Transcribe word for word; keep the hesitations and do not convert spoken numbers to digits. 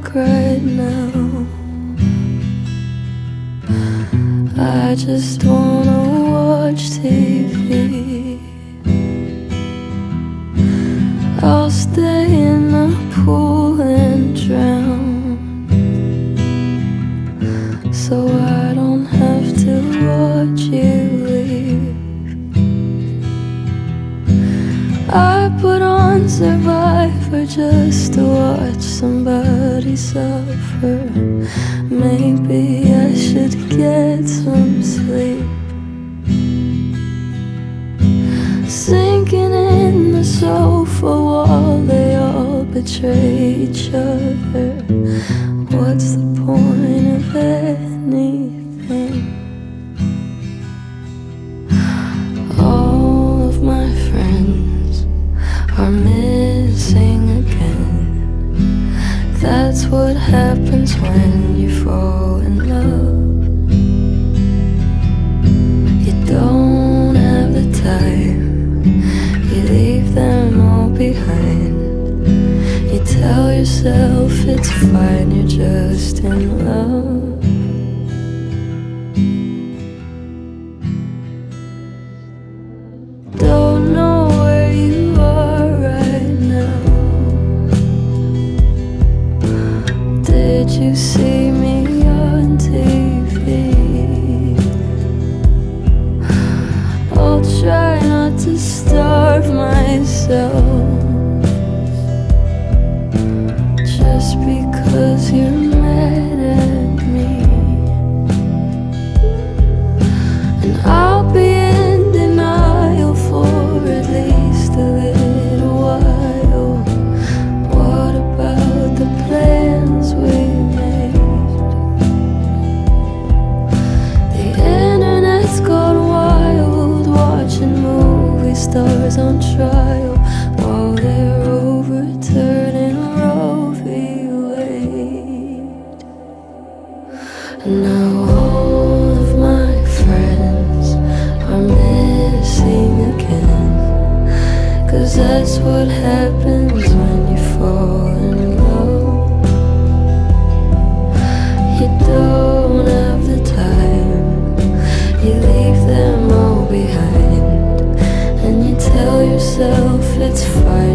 like right now. I just wanna watch T V. I'll stay in the pool and drown, so I don't have to watch you leave. I put on Survivor just to watch somebody suffer. Maybe I should get some sleep. Sinking in the sofa wall, they all betray each other. What's the point of anything? All of my friends are missing again. That's what happens when you fall in love. You don't have the time, you leave them all behind. You tell yourself it's fine, you're just in love. Don't know where you are right now. Did you see me on T V? I'll try not to starve myself just because you're mad at me. And I'll be in denial for at least a little while. What about the plans we made? The internet's gone wild, watching movie stars on trial while they're overturning Roe v. Wade. And now all of my friends are missing again, 'cause that's what happens when you fall in love. You don't have the time, you leave them all behind, and you tell yourself it's fine.